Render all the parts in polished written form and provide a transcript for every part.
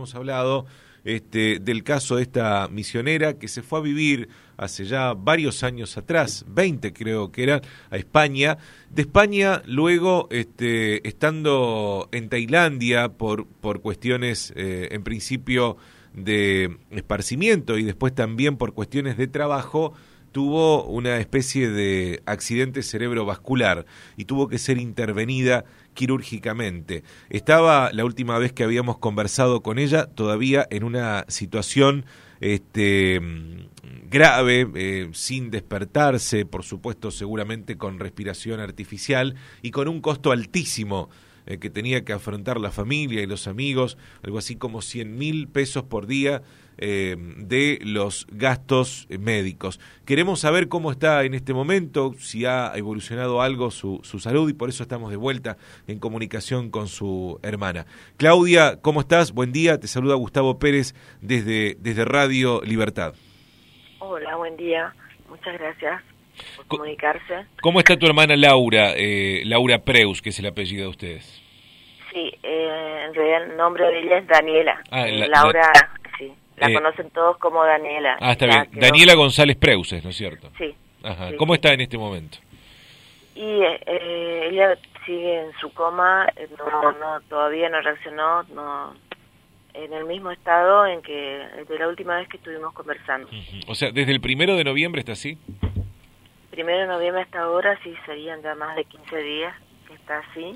habíamos hablado del caso de esta misionera que se fue a vivir hace ya varios años atrás, 20 creo que era, a España. De España, luego, estando en Tailandia por cuestiones, en principio, de esparcimiento y después también por cuestiones de trabajo, tuvo una especie de accidente cerebrovascular y tuvo que ser intervenida quirúrgicamente. Estaba la última vez que habíamos conversado con ella todavía en una situación grave, sin despertarse, por supuesto seguramente con respiración artificial y con un costo altísimo que tenía que afrontar la familia y los amigos, algo así como 100.000 pesos por día de los gastos médicos. Queremos saber cómo está en este momento, si ha evolucionado algo su salud, y por eso estamos de vuelta en comunicación con su hermana. Claudia, ¿cómo estás? Buen día, te saluda Gustavo Pérez desde Radio Libertad. Hola, buen día, muchas gracias por comunicarse. ¿Cómo está tu hermana Laura, Laura Preus, que es el apellido de ustedes? Sí, en realidad el nombre de ella es Daniela. Laura, sí, la conocen todos como Daniela. Ah, está bien. Daniela González Preuses, ¿no es cierto? Sí. Ajá. Sí, ¿Cómo sí. está en este momento? Y ella sigue en su coma, todavía no reaccionó, en el mismo estado en que de la última vez que estuvimos conversando. O sea, desde el 1 de noviembre está así. 1 de noviembre hasta ahora sí serían ya más de 15 días que está así.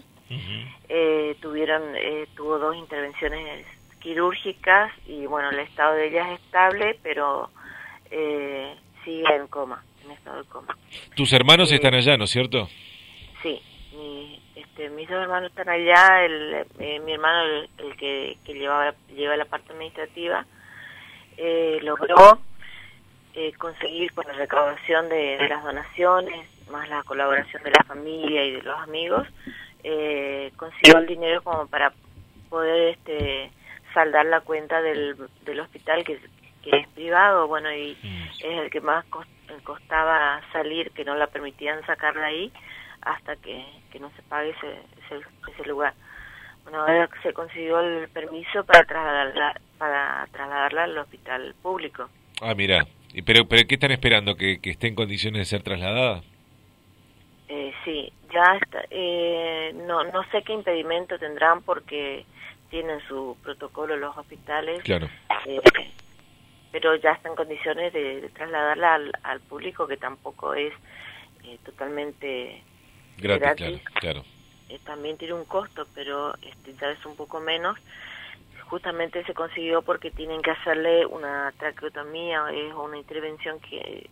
Tuvo 2 intervenciones quirúrgicas y bueno, el estado de ella es estable, pero sigue en estado de coma. Tus hermanos están allá, ¿no es cierto? Sí, mis 2 hermanos están allá, mi hermano, el que lleva la parte administrativa, logró conseguir con la recaudación de las donaciones, más la colaboración de la familia y de los amigos, consiguió el dinero como para poder saldar la cuenta del hospital que es privado, bueno, y es el que más costaba salir, que no la permitían sacarla ahí hasta que no se pague ese lugar. Bueno, ahora se consiguió el permiso para trasladarla al hospital público. Ah, mira, pero ¿qué están esperando? ¿Que esté en condiciones de ser trasladada? Sí, ya está, no sé qué impedimento tendrán porque tienen su protocolo los hospitales, claro. Pero ya está en condiciones de trasladarla al público, que tampoco es totalmente gratis. Claro. También tiene un costo, pero ya es un poco menos. Justamente se consiguió porque tienen que hacerle una traqueotomía, es una intervención que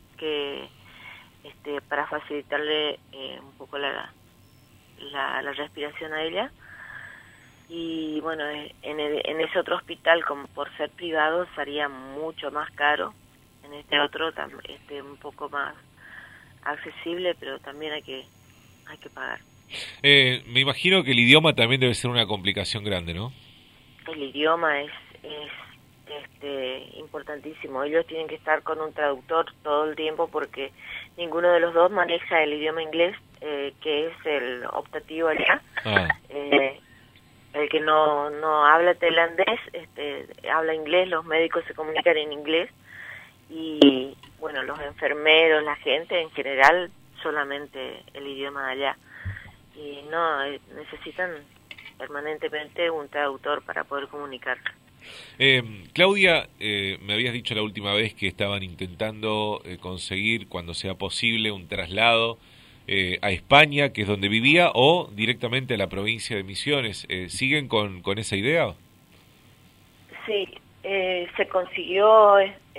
para facilitarle un poco la respiración a ella. Y bueno, en ese otro hospital, como por ser privado, sería mucho más caro. En este otro un poco más accesible, pero también hay que pagar. Me imagino que el idioma también debe ser una complicación grande, ¿no? El idioma es importantísimo. Ellos tienen que estar con un traductor todo el tiempo porque ninguno de los dos maneja el idioma inglés, que es el optativo allá. El que no habla tailandés, habla inglés, los médicos se comunican en inglés y bueno, los enfermeros, la gente en general, solamente el idioma de allá. Y necesitan permanentemente un traductor para poder comunicar. Claudia, me habías dicho la última vez que estaban intentando conseguir, cuando sea posible, un traslado a España, que es donde vivía, o directamente a la provincia de Misiones. ¿Siguen con esa idea? Sí, se consiguió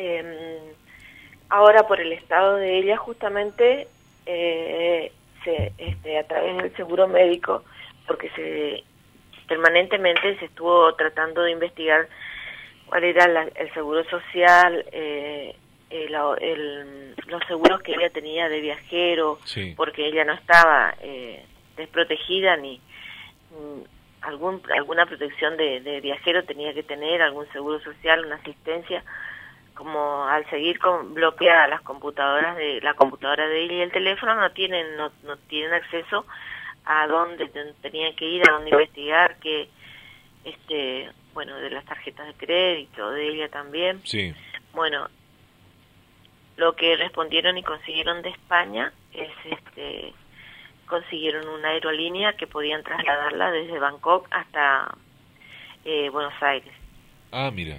ahora por el estado de ella, justamente a través del seguro médico, porque permanentemente se estuvo tratando de investigar cuál era el seguro social, los seguros que ella tenía de viajero, sí, porque ella no estaba desprotegida ni alguna protección de viajero tenía que tener, algún seguro social, una asistencia, como al seguir bloqueadas la computadora de ella y el teléfono, no tienen acceso a dónde tenían que ir, a dónde investigar, bueno, de las tarjetas de crédito, de ella también. Sí. Bueno, lo que respondieron y consiguieron de España es consiguieron una aerolínea que podían trasladarla desde Bangkok hasta Buenos Aires. Ah, mira.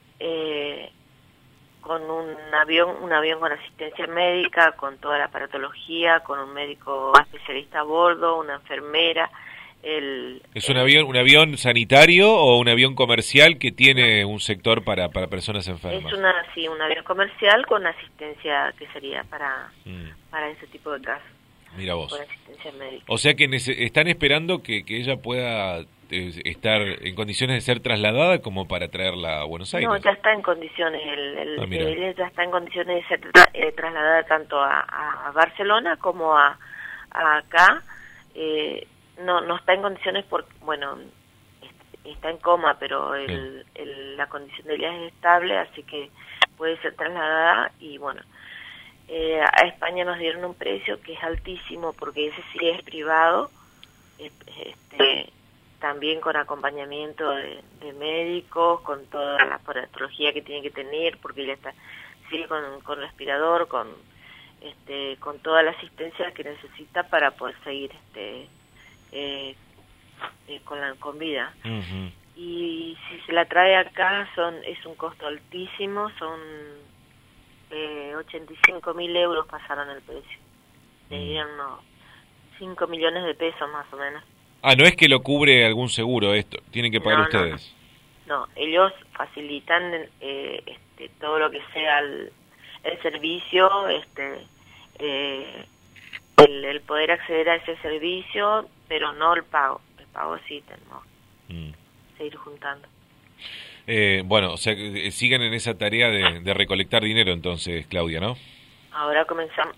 Con un avión con asistencia médica, con toda la aparatología, con un médico especialista a bordo, una enfermera. ¿Es un avión sanitario o un avión comercial que tiene un sector para personas enfermas? Es un avión comercial con asistencia que sería para ese tipo de casos. Mira vos. Con asistencia médica. O sea que están esperando que ella pueda estar en condiciones de ser trasladada como para traerla a Buenos Aires. No, ya está en condiciones, ella ya está en condiciones de ser trasladada tanto a Barcelona como a acá. No está en condiciones porque, bueno, está en coma, pero la condición de ella es estable, así que puede ser trasladada. Y bueno, a España nos dieron un precio que es altísimo porque ese sí es privado, también con acompañamiento de médicos, con toda la patología que tiene que tener, porque ella sigue con respirador, con toda la asistencia que necesita para poder seguir con vida. Uh-huh. Y si se la trae acá es un costo altísimo, son 85.000 euros pasaron el precio. Serían unos 5 millones de pesos más o menos. Ah, no es que lo cubre algún seguro esto, tienen que pagar ustedes. No, ellos facilitan todo lo que sea el servicio, el poder acceder a ese servicio, pero no el pago. El pago sí tenemos que seguir juntando. Bueno, o sea, siguen en esa tarea de recolectar dinero entonces, Claudia, ¿no? Ahora comenzamos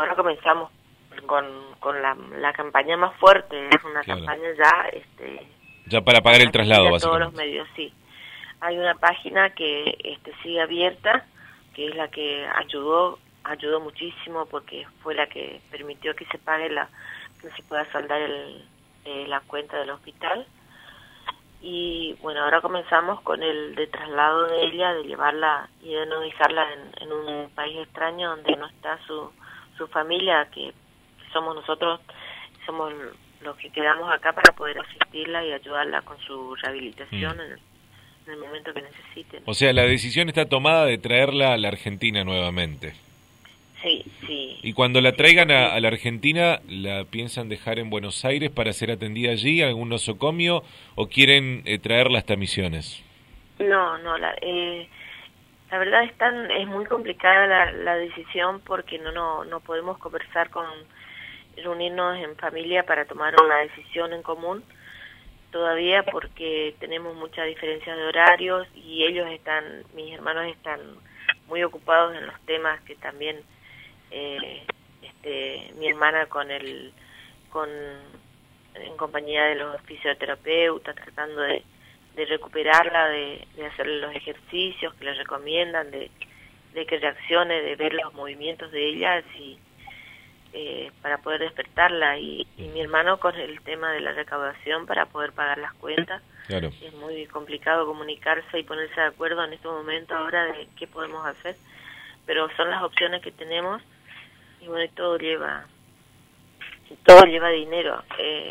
con la campaña más fuerte, es una campaña ya para pagar el traslado, básicamente. Todos los medios, sí. Hay una página que sigue abierta, que es la que ayudó muchísimo porque fue la que permitió que se pague que se pueda saldar la cuenta del hospital. Y bueno, ahora comenzamos con el de traslado de ella, de llevarla y de no dejarla en un país extraño donde no está su familia, que somos nosotros, somos los que quedamos acá para poder asistirla y ayudarla con su rehabilitación en el momento que necesiten. O sea, la decisión está tomada de traerla a la Argentina nuevamente. Sí, sí. ¿Y cuando la traigan a la Argentina, la piensan dejar en Buenos Aires para ser atendida allí, algún nosocomio, o quieren traerla hasta Misiones? No, la verdad es muy complicada la decisión porque no podemos conversar reunirnos en familia para tomar una decisión en común todavía porque tenemos muchas diferencias de horarios y mis hermanos están muy ocupados en los temas que también mi hermana en compañía de los fisioterapeutas tratando de recuperarla, de hacerle los ejercicios que le recomiendan, de que reaccione, de ver los movimientos de ella para poder despertarla y mi hermano con el tema de la recaudación para poder pagar las cuentas. Claro. Es muy complicado comunicarse y ponerse de acuerdo en este momento ahora de qué podemos hacer, pero son las opciones que tenemos y bueno, todo lleva dinero.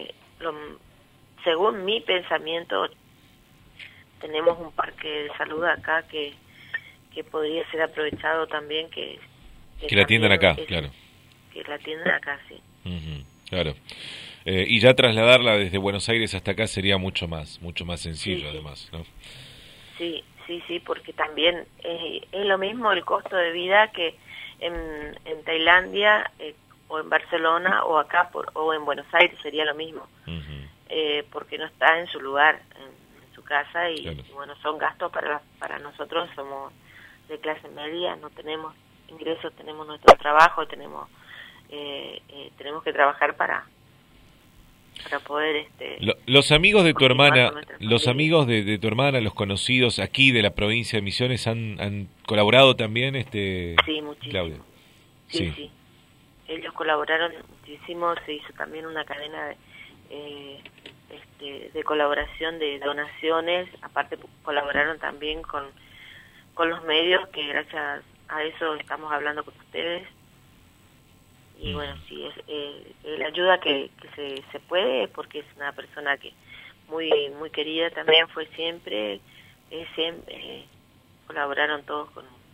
Según mi pensamiento, tenemos un parque de salud acá que podría ser aprovechado también, que la atiendan acá, claro. Que la atiendan acá, sí. Uh-huh, claro. Y ya trasladarla desde Buenos Aires hasta acá sería mucho más sencillo, sí. Además, ¿no? Sí, porque también es lo mismo el costo de vida que en Tailandia o en Barcelona o acá o en Buenos Aires sería lo mismo. Uh-huh. Porque no está en su lugar, en su casa y, claro. Y bueno, son gastos para nosotros, somos de clase media, no tenemos ingresos, tenemos nuestro trabajo, tenemos que trabajar para poder los amigos de tu hermana, los amigos de tu hermana, los conocidos aquí de la provincia de Misiones han colaborado también, sí, muchísimo. Claudia. Sí. Ellos colaboraron muchísimo, se hizo también una cadena de colaboración, de donaciones. Aparte colaboraron también con los medios, que gracias a eso estamos hablando con ustedes. Y bueno, sí, la ayuda que se puede, porque es una persona que muy querida también fue siempre, colaboraron todos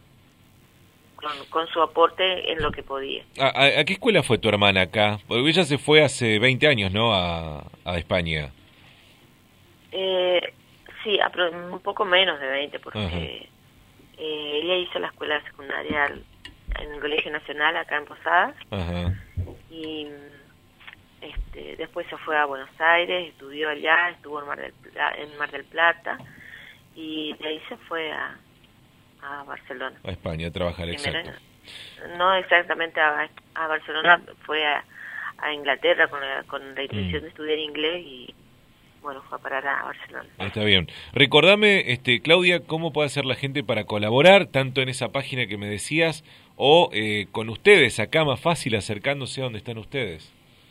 con su aporte en lo que podía. ¿A qué escuela fue tu hermana acá? Porque ella se fue hace 20 años, ¿no? A España. Sí, un poco menos de 20, porque ella hizo la escuela secundaria en el Colegio Nacional acá en Posadas. Y después se fue a Buenos Aires, estudió allá, estuvo en Mar del Plata, y de ahí se fue a Barcelona. A España a trabajar, primero, exacto. No exactamente a Barcelona, fue a Inglaterra con la intención de estudiar inglés, y bueno, fue a parar a Barcelona. Está bien. Recordame, Claudia, cómo puede hacer la gente para colaborar, tanto en esa página que me decías, o con ustedes, acá más fácil, acercándose a donde están ustedes.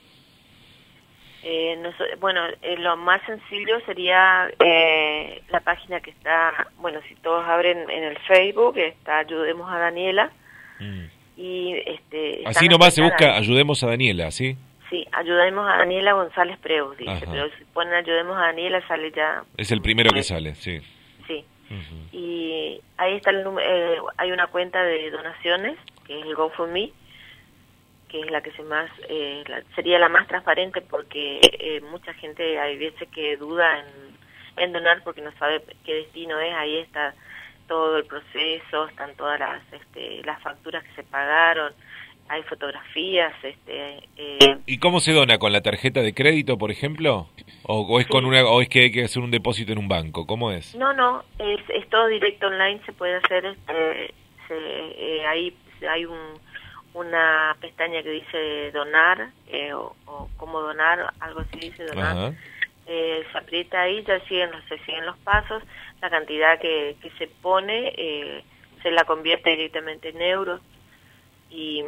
Lo más sencillo sería la página que está, bueno, si todos abren en el Facebook, está Ayudemos a Daniela. Y así nomás se busca Ayudemos a Daniela, ¿sí? Sí, Ayudemos a Daniela González Preus, dice. Pero si ponen Ayudemos a Daniela sale ya. Es el primero que sale, sí. Sí. Y ahí está hay una cuenta de donaciones, que es el GoFundMe, que es la que sería la más transparente, porque mucha gente hay veces que duda en donar porque no sabe qué destino es. Ahí está todo el proceso, están todas las facturas que se pagaron, hay fotografías. ¿Y cómo se dona? ¿Con la tarjeta de crédito, por ejemplo? ¿O es o es que hay que hacer un depósito en un banco? ¿Cómo es? No, es todo directo online, se puede hacer. Ahí hay una pestaña que dice donar, o cómo donar, algo así dice donar. Se aprieta ahí, ya se siguen los pasos, la cantidad que se pone se la convierte directamente en euros, y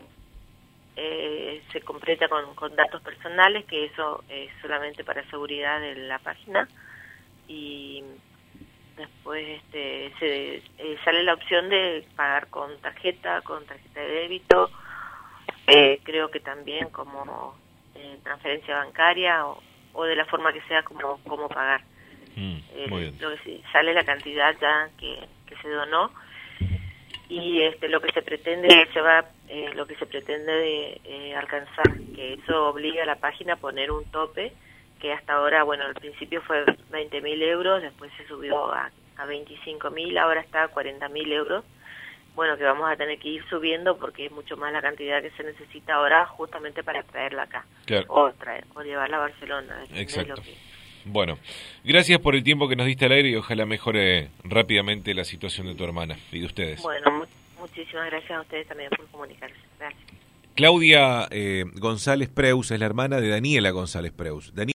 se completa con datos personales, que eso es solamente para seguridad de la página. Y después sale la opción de pagar con tarjeta de débito, creo que también como transferencia bancaria, o de la forma que sea como pagar. Muy bien. Lo que sí, sale la cantidad ya que se donó, y lo que se pretende lo que se pretende alcanzar, que eso obliga a la página a poner un tope, que hasta ahora, bueno, al principio fue 20.000 euros, después se subió a 25.000, ahora está a 40.000 euros. Bueno, que vamos a tener que ir subiendo, porque es mucho más la cantidad que se necesita ahora, justamente para traerla acá. Claro. O llevarla a Barcelona. Exacto. Bueno, gracias por el tiempo que nos diste al aire, y ojalá mejore rápidamente la situación de tu hermana y de ustedes. Bueno, muchísimas gracias a ustedes también por comunicarse. Gracias. Claudia González Preus es la hermana de Daniela González Preus.